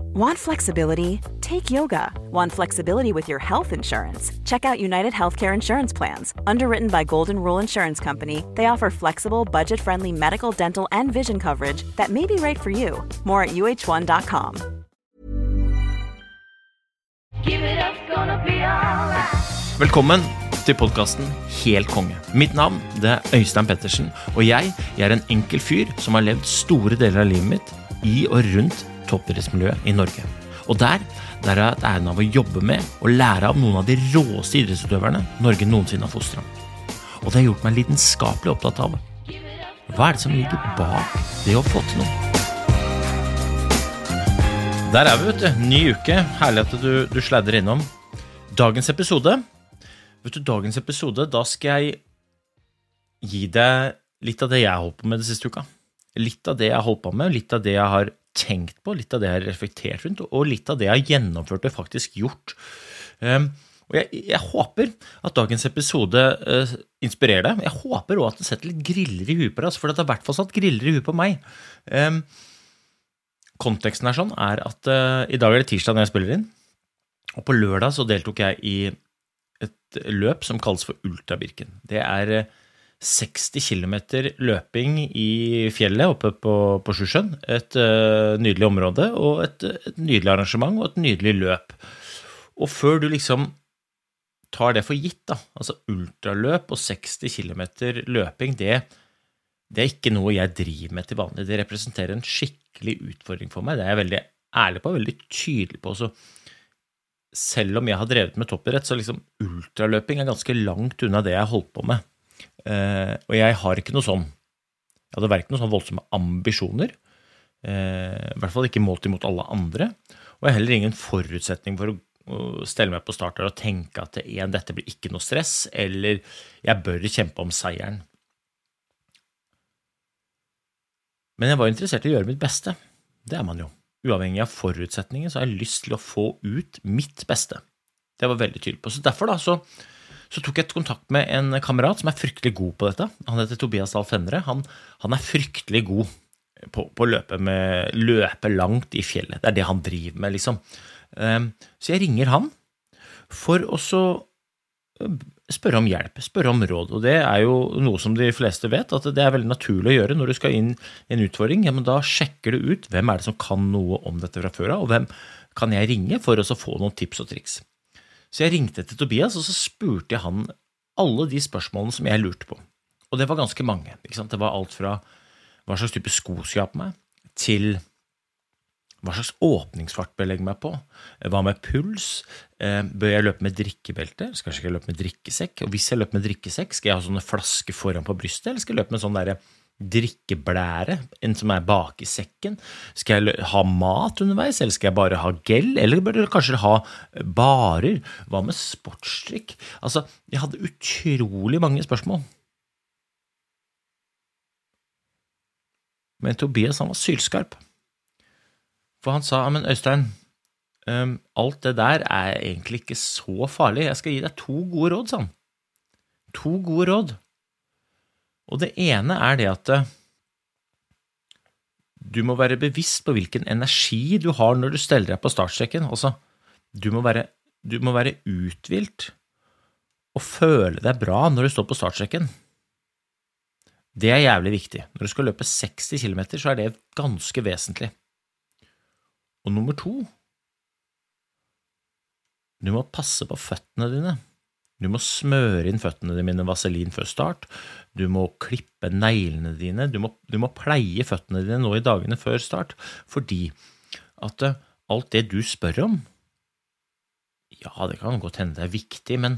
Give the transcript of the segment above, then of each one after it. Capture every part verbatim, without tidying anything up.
Want flexibility? Take yoga. Want flexibility with your health insurance? Check out United Healthcare Insurance Plans. Underwritten by Golden Rule Insurance Company, they offer flexible, budget-friendly medical, dental, and vision coverage that may be right for you. More at U H one dot com. Give it up, gonna be all right. Velkommen til podcasten Helt Konge. Mitt navn det er Øystein Pettersen, og jeg, jeg er en enkel fyr som har levd store deler av livet mitt i og rundt toppidrettsmiljøet i Norge. Og der, der er jeg æren av å jobbe med og lære av noen av de råeste idrettsutøverne Norge noensinne har fostret. Og det har gjort meg lidenskapelig opptatt av. Hva er det som ligger bak det å få til noe? Der er vi, vet du. Ny uke. Herlig at du, du sladder innom. Dagens episode, vet du, dagens episode, da skal jeg gi deg litt av det jeg har holdt på med det siste uka. Litt av det jeg har holdt på med, litt av det jeg har tenkt på, litt av det jeg har reflektert rundt, og litt av det jeg har gjennomført og faktisk gjort. Um, og jeg, jeg håper at dagens episode uh, inspirerer deg. Jeg håper også at det setter litt griller i huet på deg, for det har i hvert fall satt griller i huet på meg. Um, konteksten er sånn er at uh, i dag er det tirsdag når jeg spiller inn, og på lørdag så deltok jeg i et løp som kalles for Ultrabirken. Det er uh, seksti kilometer løping i fjellet oppe på, på Sjusjøen, et uh, nydelig område, og et, et nydelig arrangement og et nydelig løp. Og før du liksom tar det for gitt, da, altså ultraløp og seksti kilometer løping, det, det er ikke noe jeg driver med til vanlig. Det representerer en skikkelig utfordring for meg. Det er jeg veldig ærlig på, veldig tydelig på. Så selv om jeg har drevet med toppidrett, så liksom ultraløping er ganske langt unna det jeg har holdt på med. Uh, og jeg har ikke noe sånn jeg hadde hverken noe sånn voldsomme ambisjoner uh, i hvert fall ikke målt imot alle andre, og jeg har heller ingen forutsetning for å, å stelle meg på start og tenke at en, dette blir ikke noe stress, eller jeg bør kjempe om seieren. Men jeg var interessert i å gjøre mitt beste. Det er man jo. Uavhengig av forutsetninger så har jeg lyst til å få ut mitt beste. Det var veldig tydelig på. Så derfor da så Så tok jeg et kontakt med en kamerat som er fryktelig god på dette. Han heter Tobias Dahl Fenre. Han, han er fryktelig god på, på å løpe, med, løpe langt i fjellet. Det er det han driver med, liksom. Um, så jeg ringer han for å så spørre om hjelp, spørre om råd. Og det er jo noe som de fleste vet, at det er veldig naturlig å gjøre når du skal inn i en utfordring. Ja, men da sjekker du ut hvem er det som kan noe om dette fra før av, og hvem kan jeg ringe for å så få noen tips og triks. Så jeg ringte til Tobias, og så spurte jeg han alle de spørsmålene som jeg lurte på. Og det var ganske mange. Ikke sant? Det var alt fra hva slags type sko skal jeg ha på meg, til hva slags åpningsfart bør jeg legge meg på, hva med puls, bør jeg løpe med drikkebelte, skal jeg løpe med drikkesekk, og hvis jeg løper med drikkesekk, skal jeg ha sånne flasker foran på brystet, eller skal jeg løpe med sånn der drikkeblære, en som er bak i sekken? Skal jeg ha mat underveis, eller skal jeg bare ha gel, eller bør jeg kanskje ha barer? Hva med sportsdrikk? Altså, jeg hadde utrolig mange spørsmål. Men Tobias, han var sylskarp. For han sa, men Øystein, um, alt det der er egentlig ikke så farlig. Jeg skal gi deg to gode råd, sa han. To gode råd. Og det ene er det at du må være bevisst på hvilken energi du har når du steller deg på startstreken. Altså, du må være, du må være uthvilt og føle deg bra når du står på startstreken. Det er jævlig viktig. Når du skal løpe seksti kilometer, så er det ganske vesentlig. Og nummer to, du må passe på føttene dine. Du må smøre inn føttene dine med vaselin før start. Du må klippe neglene dine. Du må, du må pleie føttene dine nå i dagene før start, fordi at uh, alt det du spør om, ja, det kan godt hende det er viktig, men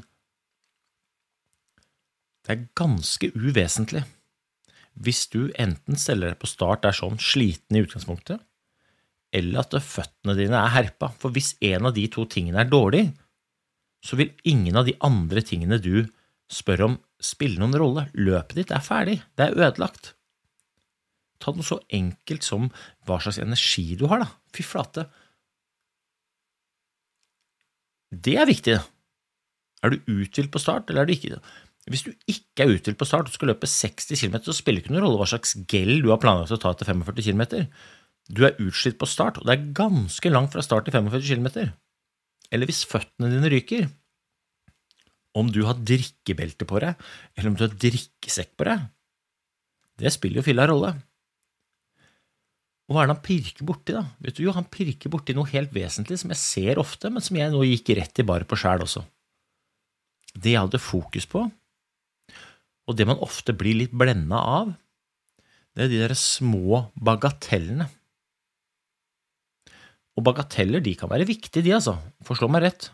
det er ganske uvesentlig. Hvis du enten steller deg på start er sånn sliten i utgangspunktet, eller at føttene dine er herpa. For hvis en av de to tingene er dårlig, så vil ingen av de andre tingene du spør om spille noen rolle. Løpet ditt er ferdig, det er ødelagt. Ta noe så enkelt som hva slags energi du har da. Fy flate. Det er viktig. Er du uthvilt på start, eller er du ikke det? Hvis du ikke er uthvilt på start og skal løpe seksti kilometer, så spiller det ikke noen rolle hva slags gel du har planlagt å ta til førtifem kilometer. du er utslitt på start, og det er ganske langt fra start til femogførti kilometer, eller hvis føttene dine ryker, om du har drikkebelte på deg, eller om du har drikkesekk på deg, det spiller jo filla rolle. Og hva er det han pirker borti da? Vet du jo, han pirker borti noe helt vesentlig som jeg ser ofte, men som jeg nå gikk rett i bare på selv også. Det jeg hadde fokus på, og det man ofte blir litt blendet av, det er de der små bagatellene. Og bagateller, de kan være viktige, de altså. Forstå meg rett.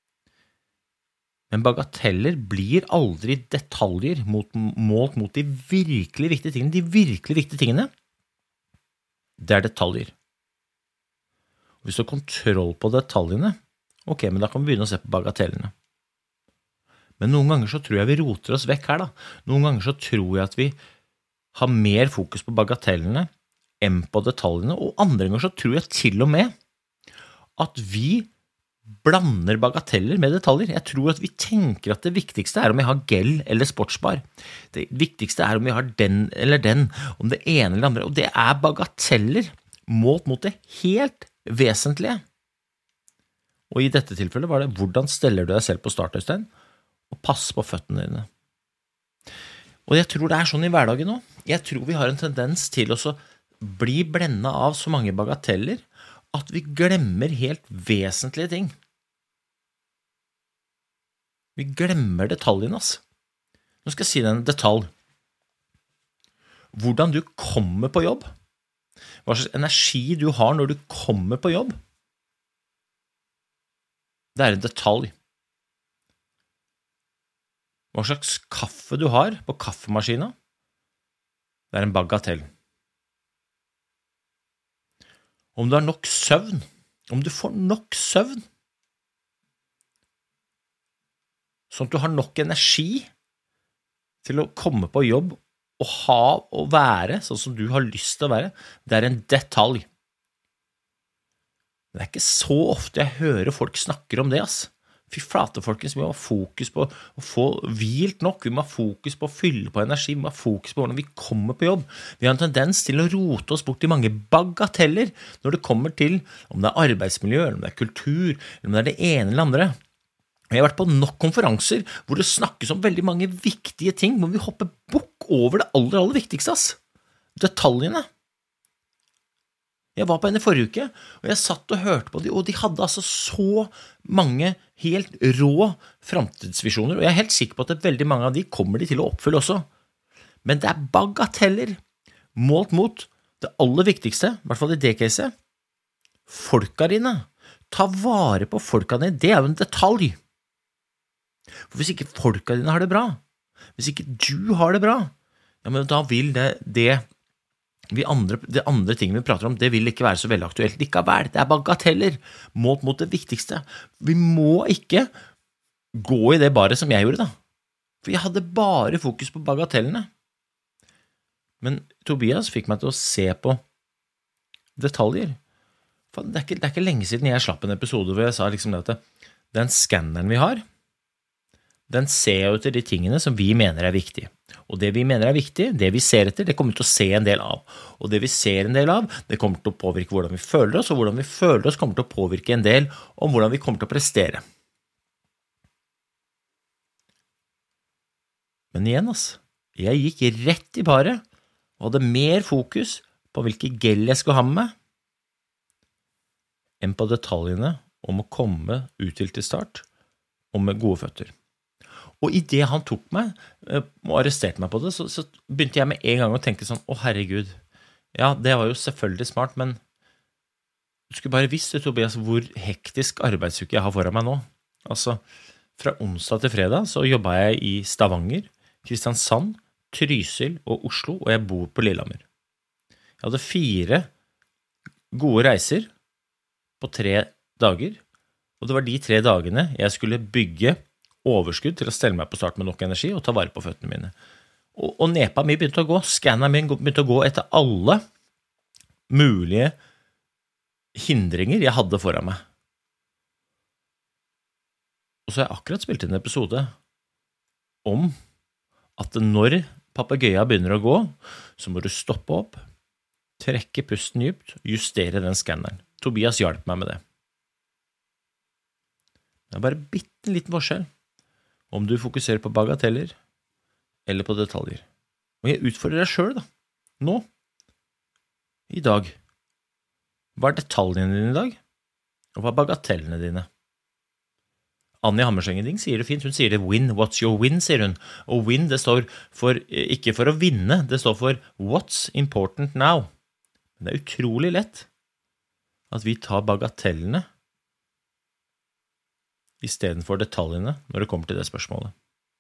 Men bagateller blir aldri detaljer mot, målt mot de virkelig viktige tingene. De virkelig viktige tingene, det er detaljer. Og hvis du har kontroll på detaljene, ok, men da kan vi begynne å se på bagatellene. Men noen ganger så tror jeg vi roter oss vekk her da. Noen ganger så tror jeg at vi har mer fokus på bagatellene enn på detaljene, og andre ganger så tror jeg til og med at vi blander bagateller med detaljer. Jeg tror at vi tenker at det viktigste er om vi har gel eller sportsbar. Det viktigste er om vi har den eller den, om det ene eller andre, og det er bagateller målt mot det helt vesentlige. Og i dette tilfellet var det, hvordan steller du deg selv på startøystein, og pass på føttene dine. Og jeg tror det er sånn i hverdagen nå. Jeg tror vi har en tendens til å bli blendet av så mange bagateller, at vi glemmer helt vesentlige ting. Vi glemmer detaljene, altså. Nå skal jeg si deg en detalj. Hvordan du kommer på jobb, hva slags energi du har når du kommer på jobb, det er en detalj. Hva slags kaffe du har på kaffemaskina, det er en bagatell. Om du har nok søvn, om du får nok søvn, sånn at du har nok energi til å komme på jobb og ha og være sånn som du har lyst til å være, det er en detalj. Det er ikke så ofte jeg hører folk snakker om det, ass. Fy flate, folkens, vi må ha fokus på å få hvilt nok, vi må ha fokus på å fylle på energi, vi må ha fokus på hvordan vi kommer på jobb. Vi har en tendens til å rote oss bort i mange bagateller når det kommer til om det er arbeidsmiljø, eller om det er kultur, eller om det er det ene eller andre. Jeg har vært på nok konferanser hvor det snakkes om veldig mange viktige ting, hvor vi hopper bukk over det aller, aller viktigste, ass. Detaljene. Jeg var på en i forrige uke, og jeg satt og hørte på dem, og de hadde altså så mange helt rå fremtidsvisjoner, og jeg er helt sikker på at veldig mange av de kommer de til å oppfylle også. Men det er bagateller, målt mot det aller viktigste, i hvert fall i det caset, folka dine. Ta vare på folka dine, det er jo en detalj. For hvis ikke folka dine har det bra, hvis ikke du har det bra, ja, men da vil det, det Vi andre, det andre tingene vi prater om, det vil ikke være så veldig aktuelt. Likevel, det er bagateller, målt mot det viktigste. Vi må ikke gå i det bare som jeg gjorde da. For jeg hadde bare fokus på bagatellene. Men Tobias fikk meg til å se på detaljer. For det er ikke, det er ikke lenge siden jeg slapp en episode hvor jeg sa liksom det at den skanneren vi har, den ser jo etter de tingene som vi mener er viktige. Og det vi mener er viktig, det vi ser etter, det kommer til å se en del av. Og det vi ser en del av, det kommer til å påvirke hvordan vi føler oss, og hvordan vi føler oss kommer til å påvirke en del om hvordan vi kommer til å prestere. Men igjen, altså, jeg gikk rett i paret, og hadde mer fokus på hvilke gel jeg skulle ha med meg, enn på detaljene om å komme ut til til start, og med gode føtter. Og i det han tok meg og arresterte meg på det, så, så begynte jeg med en gang å tenke sånn, å herregud, ja, det var jo selvfølgelig smart, men du skulle bare visst, Tobias, hvor hektisk arbeidsuke jeg har foran meg nå. Altså, fra onsdag til fredag så jobbet jeg i Stavanger, Kristiansand, Trysil og Oslo, og jeg bor på Lillehammer. Jeg hadde fire gode reiser på tre dager, og det var de tre dagene jeg skulle bygge overskudd til å stelle meg på start med nok energi og ta vare på føttene mine. Og, og nepa mi begynte å gå, skanneren min begynte å gå etter alle mulige hindringer jeg hadde foran meg. Og så har jeg akkurat spilt inn en episode om at når papagøya begynner å gå, så må du stoppe opp, trekke pusten dypt, justere den skanneren. Tobias hjalp meg med det. Det er bare bitte en liten forskjell om du fokuserer på bagateller eller på detaljer. Og jeg utfordrer deg selv da, nå, i dag. Hva er detaljene dine i dag? Og hva er bagatellene dine? Anja Hammersengending sier det fint, hun sier det win, what's your win, sier hun. Og win, det står for, ikke for å vinne, det står for what's important now. Men det er utrolig lett at vi tar bagatellene i stedet for detaljene når det kommer til det spørsmålet.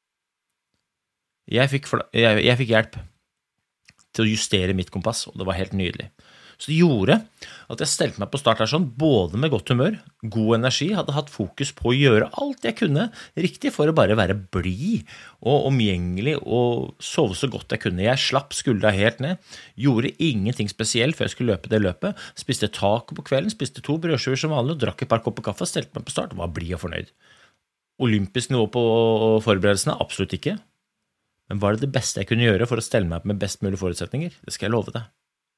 Jeg fikk, jeg, jeg fikk hjelp til å justere mitt kompass, og det var helt nydelig. Så det gjorde at jeg stelte meg på start her sånn, både med godt humør, god energi, hadde hatt fokus på å gjøre alt jeg kunne riktig for å bare være blid og omgjengelig og sove så godt jeg kunne. Jeg slapp skuldra helt ned, gjorde ingenting spesielt før jeg skulle løpe det løpet, spiste taco på kvelden, spiste to brødskiver som vanlig og drakk et par kopper kaffe, stelte meg på start og var blid og fornøyd. Olympisk nivå på forberedelsene? Absolutt ikke. Men var det det beste jeg kunne gjøre for å stelle meg med best mulige forutsetninger? Det skal jeg love deg.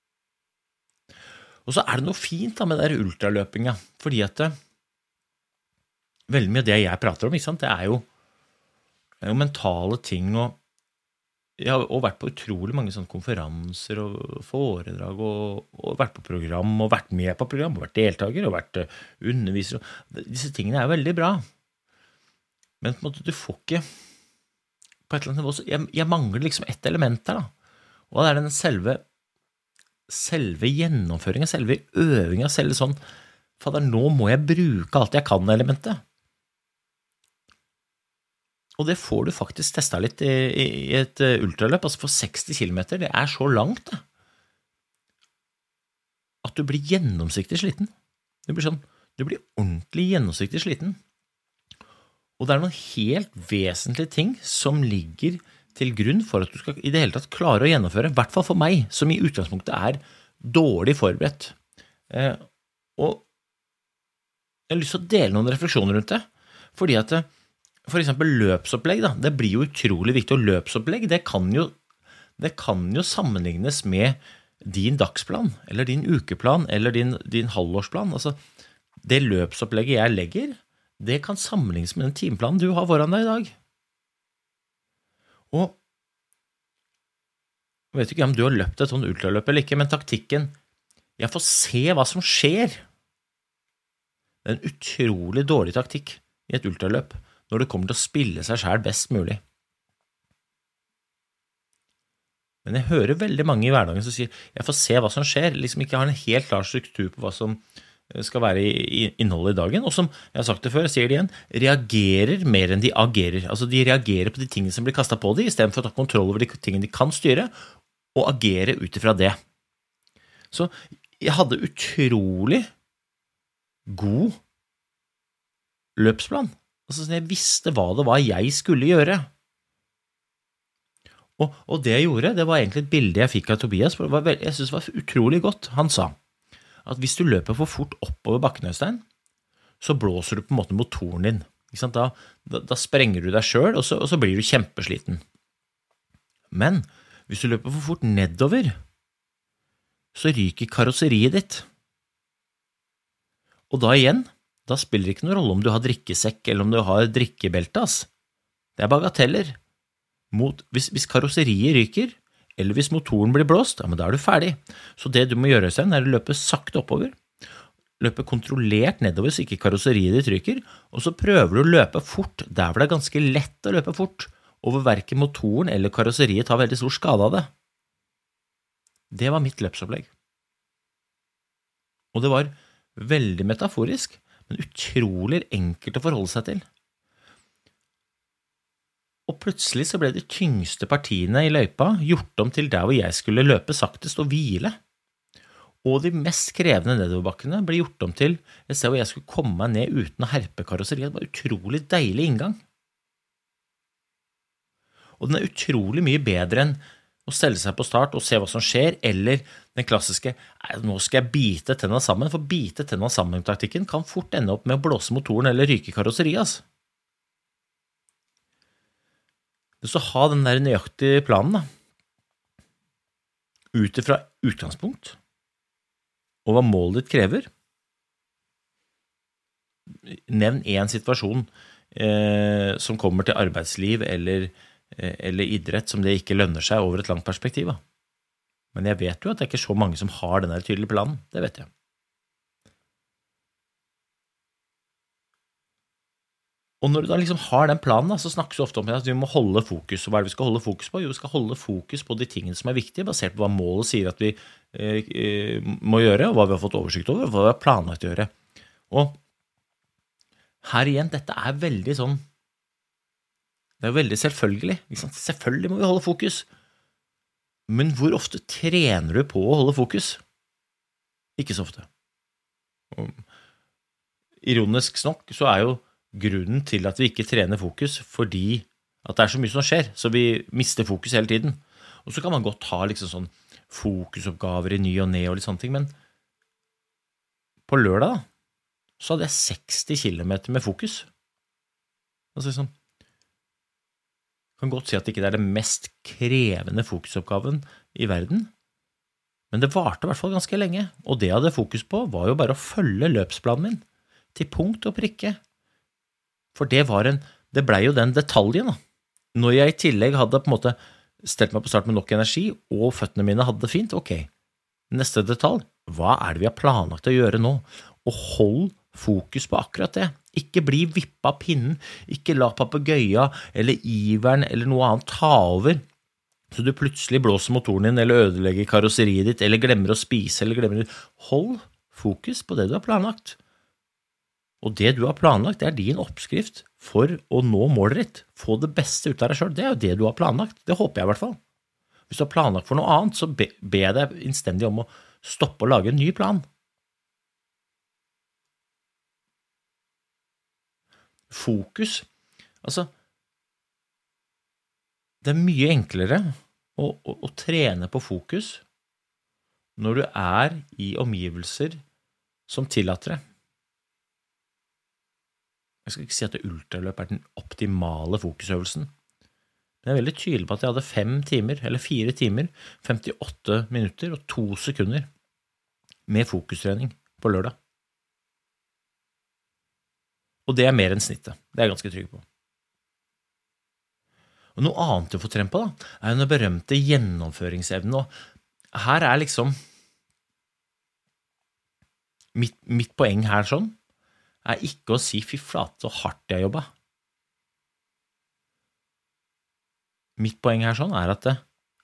Og så er det noe fint da med der ultraløpinga, fordi at det, veldig mye av det jeg prater om, ikke sant? Det er jo, det er jo mentale ting, og jeg har også vært på utrolig mange sånne konferanser og foredrag, og, og vært på program, og vært med på program, og vært deltaker, og vært underviser. Og disse tingene er jo veldig bra. Men på en måte, du får ikke, på et eller annet nivå, så jeg, jeg mangler liksom ett element der da, og det er den selve selve gjennomføringen, selve øvingen, selve sånn, fader, nå må jeg bruke alt jeg kan elementet. Og det får du faktisk testet litt i, i et ultraløp, altså for seksti kilometer, det er så langt det, at du blir gjennomsiktig sliten. Du blir sånn, du blir ordentlig gjennomsiktig sliten. Og det er noen helt vesentlige ting som ligger til grunn for at du skal i det hele tatt klare å gjennomføre, i hvert fall for meg, som i utgangspunktet er dårlig forberedt. Eh, og jeg har lyst til å dele noen refleksjoner rundt det, fordi at for eksempel løpsopplegg, da, det blir jo utrolig viktig, og løpsopplegg, det kan jo, det kan jo sammenlignes med din dagsplan, eller din ukeplan, eller din, din halvårsplan. Altså, det løpsopplegget jeg legger, det kan sammenlignes med den timeplanen du har foran deg i dag. Og jeg vet ikke om du har løpt et sånn ultraløp eller ikke, men taktikken, jeg får se hva som skjer. Det er en utrolig dårlig taktikk i et ultraløp, når det kommer til å spille seg selv best mulig. Men jeg hører veldig mange i hverdagen som sier, jeg får se hva som skjer, liksom ikke har en helt klar struktur på hva som skal være i innholdet i dagen, og som jeg har sagt det før, jeg sier det igjen, reagerer mer enn de agerer. Altså de reagerer på de tingene som blir kastet på dem, i stedet for å ta kontroll over de tingene de kan styre, og agere ut ifra det. Så jeg hadde utrolig god løpsplan. Altså jeg visste hva det var jeg skulle gjøre. Og, og det jeg gjorde, det var egentlig et bilde jeg fikk av Tobias, for det var veld, jeg synes det var utrolig godt. Han sa at hvis du løper for fort oppover bakken, Øystein, så blåser du på en måte motoren din. Ikke sant? Da, da, da sprenger du deg selv, og så, og så blir du kjempesliten. Men hvis du løper for fort nedover, så ryker karosseriet ditt. Og da igjen, da spiller det ikke noen rolle om du har drikkesekk, eller om du har drikkebelte, ass. Det er bagateller. Mot, hvis, hvis karosseriet ryker, eller hvis motoren blir blåst, ja, men da er du ferdig. Så det du må gjøre, Øystein, er å løpe sakte oppover, løpe kontrollert nedover så ikke karosseriet ditt ryker, og så prøver du å løpe fort, der hvor det er ganske lett å løpe fort, over hverken motoren eller karosseriet tar veldig stor skade av det. Det var mitt løpsopplegg. Og det var veldig metaforisk, men utrolig enkelt å forholde seg til. Og plutselig så ble de tyngste partiene i løypa gjort om til der hvor jeg skulle løpe saktest og hvile. Og de mest krevende nedoverbakkene ble gjort om til et sted hvor jeg skulle komme meg ned uten å herpe karosseriet. Det var en utrolig deilig inngang. Og den er utrolig mye bedre enn å stelle seg på start og se hva som skjer, eller den klassiske, nå skal jeg bite tennene sammen, for bite tennene sammen-taktikken kan fort ende opp med å blåse motoren eller ryke karosseriet, altså. Så ha den der nøyaktige planen da, ut fra utgangspunkt, og hva målet ditt krever. Nevn en situasjon eh, som kommer til arbeidsliv eller, eh, eller idrett som det ikke lønner seg over et langt perspektiv. Da. Men jeg vet jo at det er ikke så mange som har denne tydelige planen, det vet jeg. Og når du da liksom har den planen, da, så snakkes det ofte om at vi må holde fokus. Og hva er det vi skal holde fokus på? Jo, vi skal holde fokus på de tingene som er viktige, basert på hva målet sier at vi eh, må gjøre, og hva vi har fått oversikt over, og hva vi har planlagt å gjøre. Og her igjen, dette er veldig sånn, det er veldig selvfølgelig. Ikke sant? Selvfølgelig må vi holde fokus. Men hvor ofte trener du på å holde fokus? Ikke så ofte. Og, ironisk nok så er jo grunnen til at vi ikke trener fokus fordi at det er så mye som skjer, så vi mister fokus hele tiden. Og så kan man godt ha liksom sånn fokusoppgaver i ny og ne og litt sånne ting, men på lørdag da, så hadde jeg seksti kilometer med fokus. Altså liksom, kan godt si at det ikke er det mest krevende fokusoppgaven i verden, men det varte i hvert fall ganske lenge, og det jeg hadde fokus på var jo bare å følge løpsplanen min til punkt og prikke. For det var en, det ble jo den detaljen da. Når jeg i tillegg hadde på en måte stelt meg på start med nok energi, og føttene mine hadde det fint, ok. Neste detalj, hva er det vi har planlagt å gjøre nå? Og hold fokus på akkurat det. Ikke bli vippet av pinnen, ikke la papegøya eller iveren eller noe annet ta over, så du plutselig blåser motoren din, eller ødelegger karosseriet ditt, eller glemmer å spise, eller glemmer... Hold fokus på det du har planlagt. Og det du har planlagt, det er din oppskrift for å nå målet ditt. Få det beste ut av deg selv, det er jo det du har planlagt. Det håper jeg i hvert fall. Hvis du har planlagt for noe annet, så be, be jeg deg innstendig om å stoppe å lage en ny plan. Fokus, altså, det er mye enklere å, å, å trene på fokus når du er i omgivelser som tillater det. Jeg skal ikke si at ultraløp er den optimale fokusøvelsen, men jeg er veldig tydelig på at jeg hadde fem timer, eller fire timer, femtiåtte minutter og to sekunder med fokustrening på lørdag. Og det er mer enn snittet, det er jeg ganske trygg på. Og noe annet du får trent på da, er den berømte gjennomføringsevnen, og her er liksom mitt, mitt poeng her sånn, er ikke å si fy flate så hardt jeg jobbet. Mitt poeng her sånn er at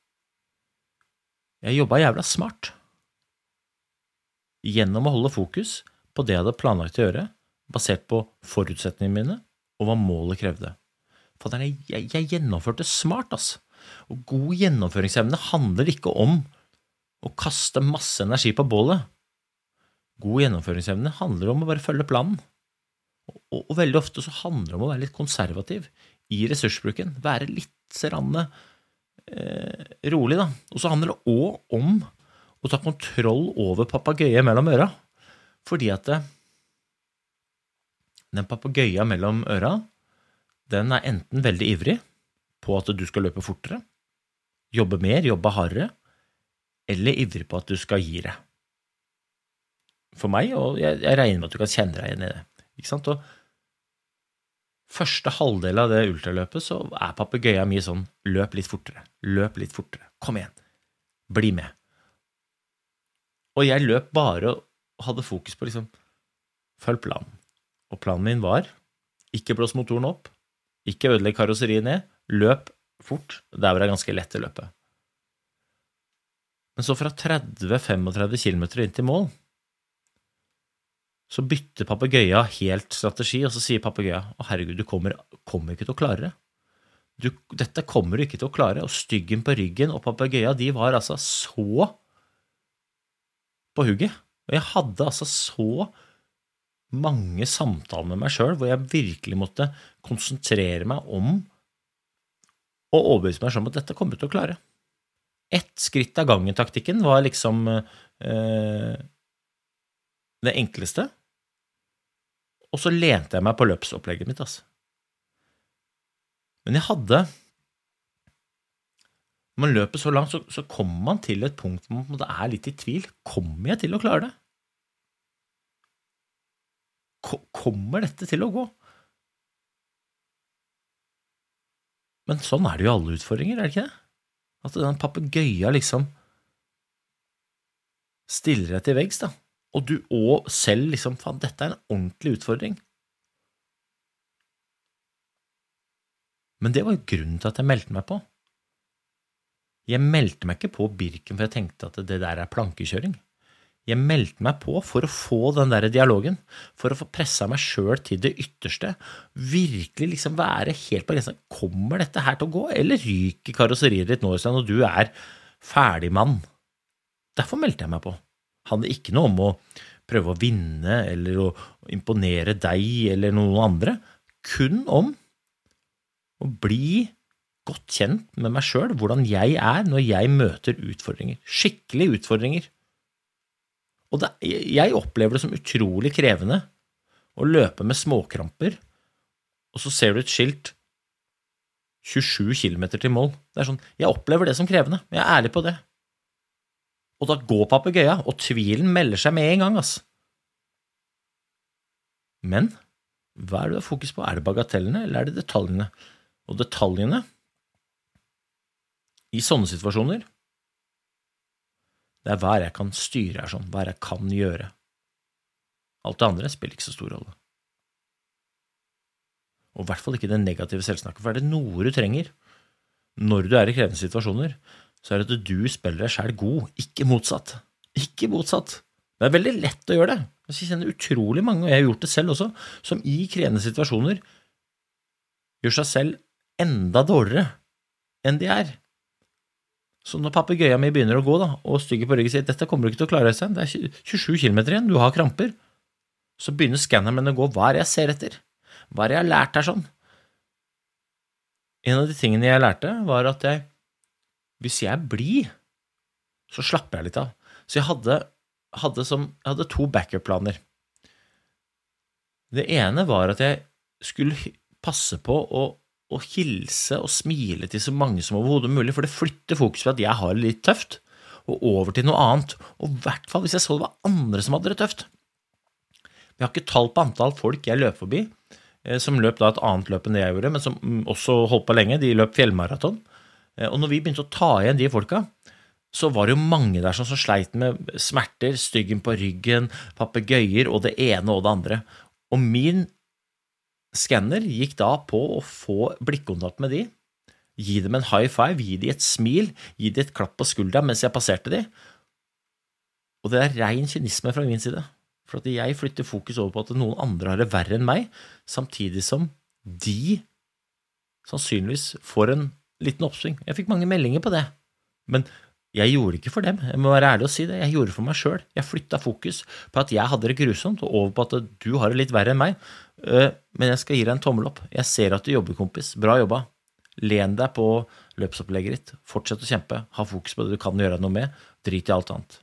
jeg jobbet jævla smart. Gjennom å holde fokus på det jeg hadde planlagt å gjøre, basert på forutsetningene mine og hva målet krevde. For jeg, jeg, jeg gjennomførte smart, ass. Og god gjennomføringsevne handler ikke om å kaste masse energi på bålet. God gjennomføringsevne handler om å bare følge planen. Og, og veldig ofte så handler det om å være litt konservativ i ressursbruken. Være litt serande eh, rolig da. Og så handler det også om å ta kontroll over papegøyet mellom øra. Fordi at det, den papegøya mellom øra, den er enten veldig ivrig på at du skal løpe fortere, jobbe mer, jobbe hardere, eller ivrig på at du skal gi det. For meg, og jeg, jeg regner med at du kan kjenne deg igjen i det. Ikke sant? Og første halvdel av det ultraløpet så er papegøya mye sånn, løp litt fortere, løp litt fortere, kom igjen, bli med. Og jeg løp bare og hadde fokus på liksom, følg planen. Og planen min var, ikke blås motoren opp, ikke ødelegg karosseriet ned, løp fort, der var det ganske lett å løpe. Men så fra tretti til femogtredve kilometer inn til mål, så bytter papegøya helt strategi, og så sier papegøya, å herregud, du kommer, kommer ikke til å klare det. Du, dette kommer du ikke til å klare, og styggen på ryggen og papegøya, de var altså så på hugget. Og jeg hadde altså så mange samtaler med meg selv, hvor jeg virkelig måtte konsentrere meg om og overbevise meg selv om at dette kommer du til å klare. Ett skritt av gangen taktikken var liksom eh, det enkleste, og så lente jeg meg på løpsopplegget mitt. Altså. Men jeg hadde, når man løper så langt, så, så kommer man til et punkt hvor man er litt i tvil. Kommer jeg til å klare det? ko- kommer dette til å gå? Men sånn er det jo alle utfordringer, er det ikke det? At den papegøya liksom stiller deg til veggs, da. Og du og selv liksom, faen, dette er en ordentlig utfordring. Men det var jo grunnen til at jeg meldte meg på. Jeg meldte meg ikke på Birken, for jeg tenkte at det der er plankekjøring. Jeg meldte meg på for å få den der dialogen, for å få presset meg selv til det ytterste, virkelig liksom være helt på grensen. Kommer dette her til å gå, eller ryker karosseriet ditt nå, Øystein, og du er ferdig mann? Derfor meldte jeg meg på. Det handler ikke noe om å prøve å vinne, eller å imponere deg, eller noen andre. Kun om å bli godt kjent med meg selv, hvordan jeg er når jeg møter utfordringer. Skikkelige utfordringer. Og det, jeg opplever det som utrolig krevende å løpe med småkramper, og så ser du et skilt tjuesju kilometer til mål. Det er sånn, jeg opplever det som krevende, jeg er ærlig på det. Og da går papegøya, og tvilen melder seg med en gang, ass. Men, hva er det du har fokus på? Er det bagatellene, eller er det detaljene? Og detaljene, i sånne situasjoner, det er hva jeg kan styre her sånn, hva jeg kan gjøre. Alt det andre spiller ikke så stor rolle. Og i hvert fall ikke det negative selvsnakket, for er det noe du trenger når du er i krevende situasjoner, så er det at du spiller deg selv god, ikke motsatt. Ikke motsatt. Det er veldig lett å gjøre det. Jeg kjenner utrolig mange, og jeg har gjort det selv også, som i krevende situasjoner gjør seg selv enda dårligere enn de er. Så når papegøya mi begynner å gå da, og stygger på ryggen sier, dette kommer du ikke til å klare seg, det er tjuesju kilometer igjen, du har kramper, så begynner skanneren min å gå, hva er det jeg ser etter? Hva er det jeg har lært her sånn? En av de tingene jeg lærte var at jeg, hvis jeg blir, så slapper jeg litt av. Så jeg hadde, hadde, som, jeg hadde to backup-planer. Det ene var at jeg skulle passe på å og hilse og smile til så mange som overhodet mulig, for det flytter fokus på at jeg har det litt tøft, og over til noe annet, og i hvert fall hvis jeg så det var andre som hadde det tøft. Vi har ikke tall på antall folk jeg løp forbi, som løp da et annet løp enn det jeg gjorde, men som også holdt på lenge, de løp fjellmaraton, og når vi begynte å ta igjen de folka, så var det jo mange der som, som sleit med smerter, styggen på ryggen, papegøyer, og det ene og det andre. Og min scanner gikk da på å få blikkontakt med de, gi dem en high five, gi dem et smil, gi dem et klapp på skuldra mens jeg passerte de. Og det er ren kynisme fra min side, for at jeg flytter fokus over på at noen andre har det verre enn meg, samtidig som de sannsynligvis får en liten oppsving. Jeg fikk mange meldinger på det, men jeg gjorde ikke for dem, jeg må være ærlig og si det, jeg gjorde for meg selv. Jeg flyttet fokus på at jeg hadde det grusomt, og over på at du har det litt verre enn meg, men jeg skal gi deg en tommel opp. Jeg ser at du jobber, kompis. Bra jobba. Len deg på løpsopplegget ditt. Fortsett å kjempe. Ha fokus på det du kan gjøre noe med. Drit i alt annet.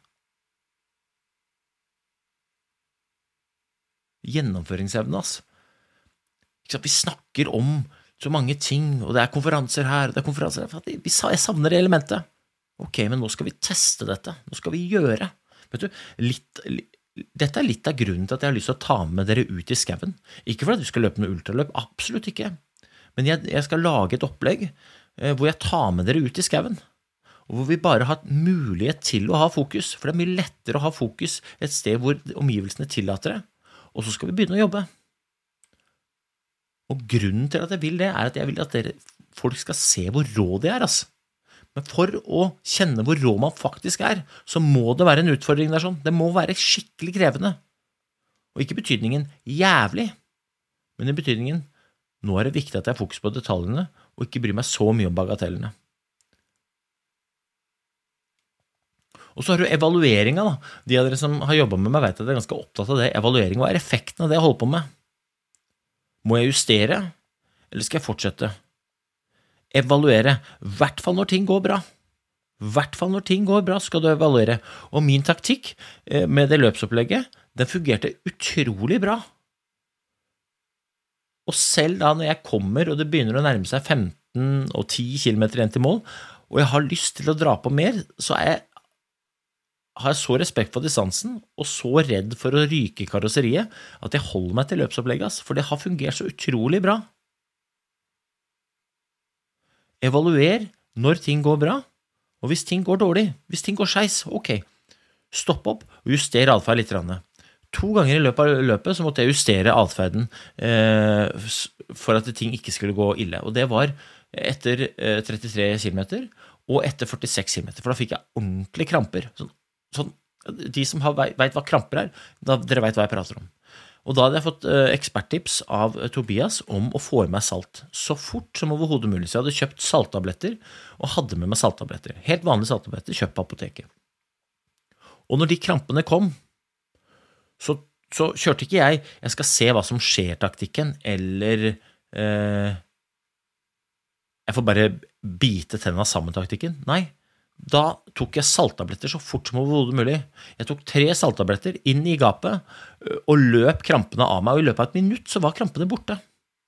Gjennomføringsevne, ass. Vi snakker om så mange ting, og det er konferanser her, det er konferanser her. Jeg savner det elementet. Ok, men nå skal vi teste dette. Nå skal vi gjøre. Vet du, litt, litt, dette er litt av grunnen til at jeg har lyst til å ta med dere ut i skaven. Ikke for at du skal løpe med ultraløp, absolutt ikke. Men jeg, jeg skal lage et opplegg eh, hvor jeg tar med dere ut i skaven. Og hvor vi bare har mulighet til å ha fokus. For det er mye lettere å ha fokus et sted hvor omgivelsene tillater det. Og så skal vi begynne å jobbe. Og grunnen til at jeg vil det, er at jeg vil at dere, folk skal se hvor rå de er, altså. Men for å kjenne hvor rå man faktisk er, så må det være en utfordring der sånn. Det må være skikkelig krevende. Og ikke betydningen jævlig, men i betydningen, nå er det viktig at jeg har fokus på detaljene, og ikke bryr meg så mye om bagatellene. Og så har du evalueringen da. De av dere som har jobbet med meg vet at jeg er ganske opptatt av det. Evaluering, hva er effekten av det jeg holder på med? Må jeg justere, eller skal jeg fortsette? Evaluere, i hvert fall når ting går bra. I hvert fall når ting går bra skal du evaluere. Og min taktikk med det løpsopplegget, den fungerte utrolig bra. Og selv da når jeg kommer, og det begynner å nærme seg femten og ti kilometer igjen til mål, og jeg har lyst til å dra på mer, så er jeg har jeg så respekt for distansen, og så redd for å ryke i karosseriet, at jeg holder meg til løpsopplegget, ass, for det har fungert så utrolig bra. Evaluer når ting går bra, og hvis ting går dårlig, hvis ting går skeis, ok, stopp opp og juster adferd litt. To ganger i løpet av løpet så måtte jeg justere adferden eh, for at ting ikke skulle gå ille, og det var etter eh, trettitre kilometer og etter førtiseks kilometer, for da fikk jeg ordentlig kramper. Sånn, sånn, de som har, vet hva kramper er, da, dere vet hva jeg prater om. Og da hadde jeg fått eh, eksperttips av eh, Tobias om å få i meg salt. Så fort som overhodet mulig. Så jeg hadde kjøpt salttabletter, og hadde med meg salttabletter. Helt vanlige salttabletter, kjøpt på apoteket. Og når de krampene kom, så, så kjørte ikke jeg, jeg skal se hva som skjer taktikken, eller eh, jeg får bare bite tennene sammen taktikken. Nei, da tok jeg salttabletter så fort som overhodet mulig. Jeg tok tre salttabletter inn i gapet og løp krampene av meg, og i løpet av et minutt så var krampene borte.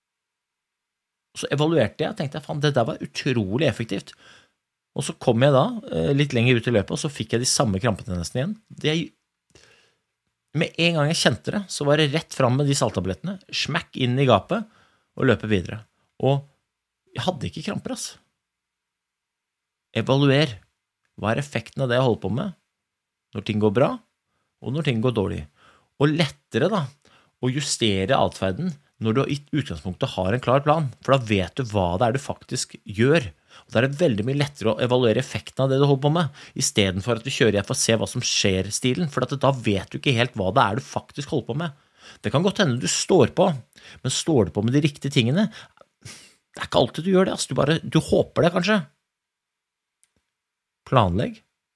Så evaluerte jeg og tenkte, faen, det der var utrolig effektivt. Og så kom jeg da litt lenger ut i løpet, og så fikk jeg de samme krampene nesten igjen. Det, med en gang jeg kjente det, så var det rett frem med de salttablettene, smakk inn i gapet og løpe videre. Og jeg hadde ikke kramper, ass. Evaluer. Hva er effekten av det jeg holder på med når ting går bra, og når ting går dårlig? Og lettere da, å justere adferden når du i utgangspunktet har en klar plan, for da vet du hva det er du faktisk gjør. Og da er det veldig mye lettere å evaluere effekten av det du holder på med, i stedet for at du kjører jeg for å se hva som skjer stilen, for da vet du ikke helt hva det er du faktisk holder på med. Det kan godt hende du står på, men står du på med de riktige tingene, det er ikke alltid du gjør det, altså. Du, bare, du håper det kanskje. Planlegg,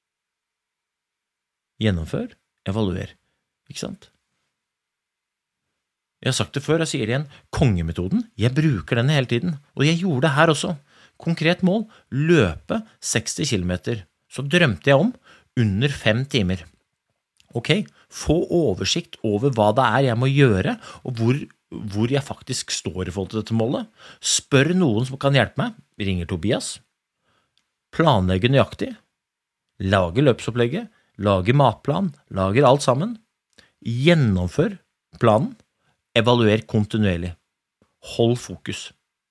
gjennomfør, evaluer, ikke sant? Jeg har sagt det før, jeg sier det igjen, kongemetoden, jeg bruker den hele tiden, og jeg gjorde det her også. Konkret mål, løpe seksti kilometer, så drømte jeg om under fem timer. Ok, få oversikt over hva det er jeg må gjøre, og hvor, hvor jeg faktisk står i forhold til dette målet. Spør noen som kan hjelpe meg, ringer Tobias, planlegge nøyaktig, lage løpsopplegget, lage matplan, lager alt sammen, gjennomfør planen, evaluer kontinuerlig, hold fokus.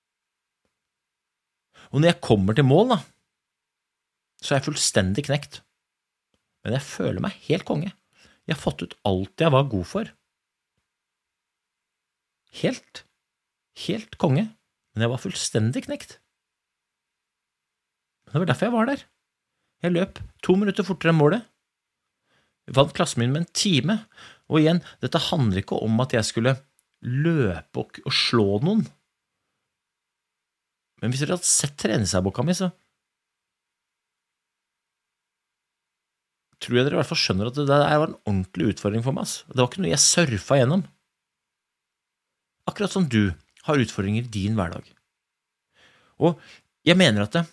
Og når jeg kommer til mål da, så er jeg fullstendig knekt, men jeg føler meg helt konge. Jeg har fått ut alt jeg var god for. Helt, helt konge, men jeg var fullstendig knekt. Det var derfor jeg var der. Jeg løp to minutter fortere enn målet. Jeg vant klassen min med en time. Og igjen, dette handler ikke om at jeg skulle løpe og, og slå noen. Men hvis dere hadde sett treningsboka mi, så tror jeg dere i hvert fall skjønner at det der var en ordentlig utfordring for meg. Altså. Det var ikke noe jeg surfet gjennom. Akkurat som du har utfordringer i din hverdag. Og jeg mener at det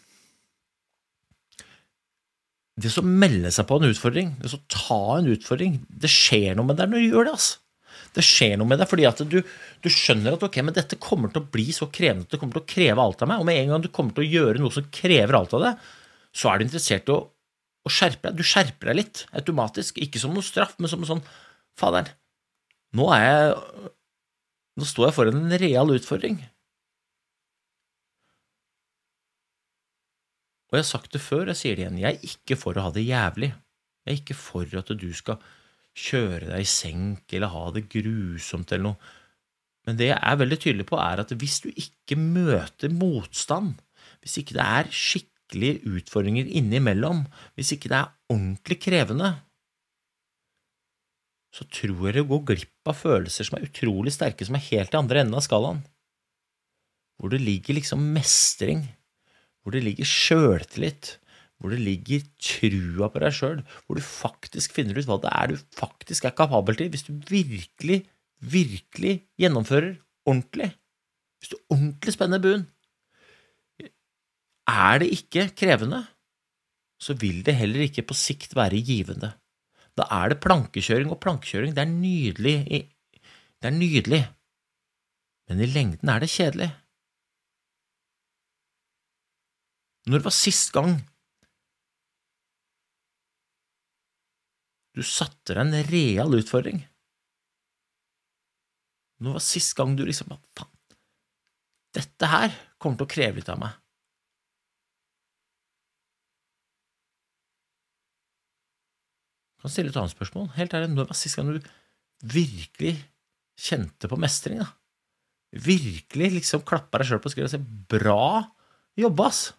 Det å melde seg på en utfordring, det å ta en utfordring, det skjer noe med deg når du gjør det, altså. Det skjer noe med deg, fordi at du, du skjønner at ok, men dette kommer til å bli så krevende, det kommer til å kreve alt av meg, og med en gang du kommer til å gjøre noe som krever alt av deg, så er du interessert i å, å skjerpe deg. Du skjerper deg litt, automatisk, ikke som noe straff, men som en sånn, faderen, nå er jeg, nå står jeg foran en real utfordring. Og jeg har sagt det før, jeg sier det igjen, jeg er ikke for å ha det jævlig. Jeg er ikke for at du skal kjøre deg i senk eller ha det grusomt eller noe. Men det jeg er veldig tydelig på er at hvis du ikke møter motstand, hvis ikke det er skikkelige utfordringer innimellom, hvis ikke det er ordentlig krevende, så tror jeg det går glipp av følelser som er utrolig sterke, som er helt i andre enden av skalaen. Hvor det ligger liksom mestring, hvor det ligger selvtillit, hvor det ligger trua på deg selv, hvor du faktisk finner ut hva det er du faktisk er kapabel til, hvis du virkelig, virkelig gjennomfører ordentlig, hvis du ordentlig spenner buen. Er det ikke krevende, så vil det heller ikke på sikt være givende. Da er det plankekjøring, og plankekjøring, det er nydelig, det er nydelig, men i lengden er det kjedelig. Når det var sist gang Du satte deg en real utfordring. Nå var sist gang du liksom, faen, dette her kommer til å kreve litt av meg. Jeg kan stille et annet spørsmål. Helt ærlig, når var sist gang du virkelig kjente på mestring, da? Virkelig liksom klappet deg selv på skulderen og si, bra jobba, ass!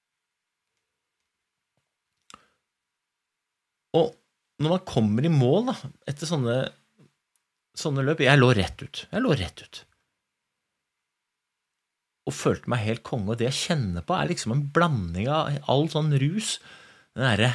Og når man kommer i mål da, etter sånne, sånne løp, jeg lå rett ut, jeg lå rett ut. Og følte meg helt konge, og det jeg kjenner på er liksom en blanding av all sånn rus, den derre,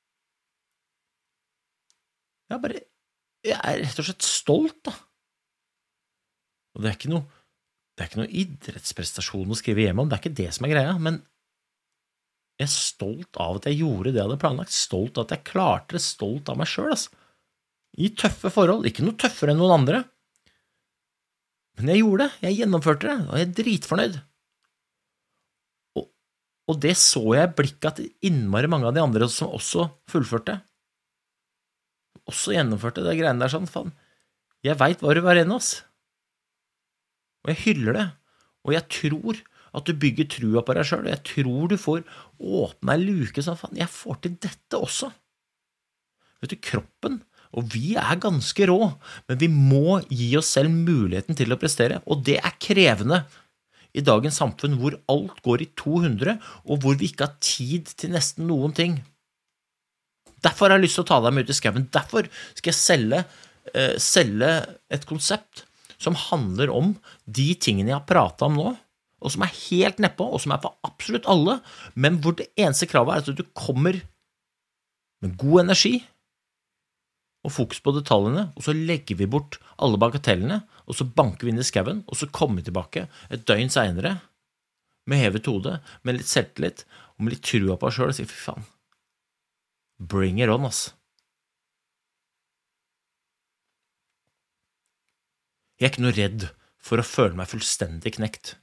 jeg bare, jeg er rett og slett stolt da. Og det er ikke noe, det er ikke noe idrettsprestasjon å skrive hjem om, det er ikke det som er greia, men jeg er stolt av at jeg gjorde det jeg hadde planlagt, stolt av at jeg klarte det, stolt av meg selv, altså. I tøffe forhold, ikke noe tøffere enn noen andre. Men jeg gjorde det, jeg gjennomførte det, og jeg er dritfornøyd. Og, og det så jeg blikket til innmari mange av de andre som også fullførte. Også gjennomførte det greiene der sånn, faen, jeg vet hva du var en av oss. Og jeg hyller det, og jeg tror at du bygger trua på deg selv, og jeg tror du får åpne en luke sånn, faen, jeg får til dette også. Vet du, kroppen, og vi er ganske rå, men vi må gi oss selv muligheten til å prestere, og det er krevende i dagens samfunn hvor alt går i to hundre, og hvor vi ikke har tid til nesten noen ting. Derfor har jeg lyst til å ta deg med ut i skauen, derfor skal jeg selge, uh, selge et konsept som handler om de tingene jeg har pratet om nå, og som er helt nedpå, og som er for absolutt alle, men hvor det eneste kravet er at du kommer med god energi, og fokus på detaljene, og så legger vi bort alle bagatellene, og så banker vi inn i skauen, og så kommer vi tilbake et døgn senere, med hevet hode, med litt selvtillit, og med litt trua på oss selv, og sier, fy faen, bring it on, ass. Jeg er ikke noe redd for å føle meg fullstendig knekt.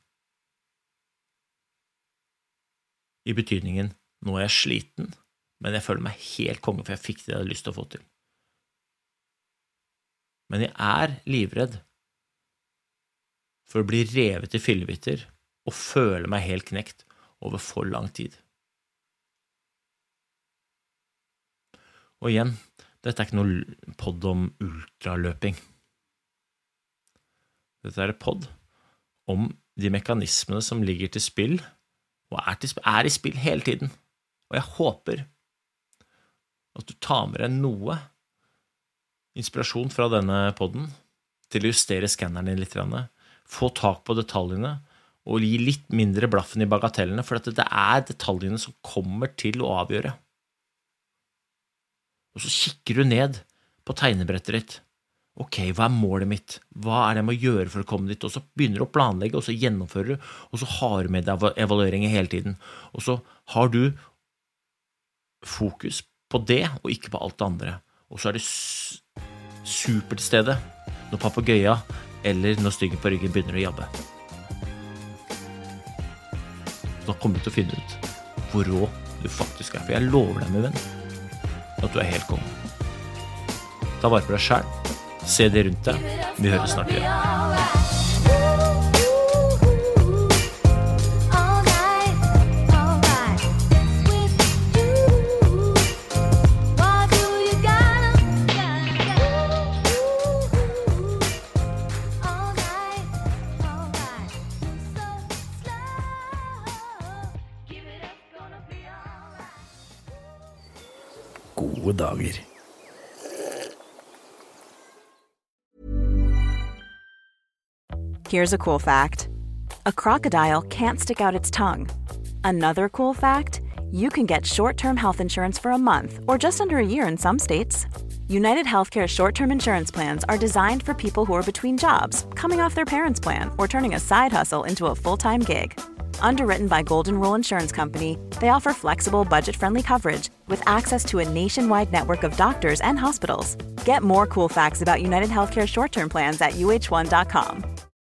I betydningen, nå er jeg sliten, men jeg føler meg helt konge, for jeg fikk det jeg hadde lyst til å få til. Men jeg er livredd for å bli revet i fillebitter og føle meg helt knekt over for lang tid. Og igjen, dette er ikke noe podd om ultraløping. Dette er et podd om de mekanismene som ligger til spill, og er, til, er i spill hele tiden. Og jeg håper at du tar med deg noe inspirasjon fra denne podden til å justere skanneren din litt, få tak på detaljene og gi litt mindre blaffen i bagatellene, for at det er detaljene som kommer til å avgjøre. Og så kikker du ned på tegnebrettet ditt. Ok, hva er målet mitt? Hva er det jeg må gjøre for å komme dit? Og så begynner du å planlegge, og så gjennomfører du, og så har du med deg evalueringer hele tiden. Og så har du fokus på det, og ikke på alt det andre. Og så er det super til stede når papagøya eller når styggen på ryggen begynner å jabbe. Da kommer du til å finne ut hvor rå du faktisk er, for jeg lover deg, min venn, at du er helt konge. Ta vare på deg selv. Se det rundt deg. Vi høres snart igjen. Gode dager. Here's a cool fact. A crocodile can't stick out its tongue. Another cool fact, you can get short-term health insurance for a month or just under a year in some states. United Healthcare short-term insurance plans are designed for people who are between jobs, coming off their parents' plan, or turning a side hustle into a full-time gig. Underwritten by Golden Rule Insurance Company, they offer flexible, budget-friendly coverage with access to a nationwide network of doctors and hospitals. Get more cool facts about United Healthcare short-term plans at U H one dot com.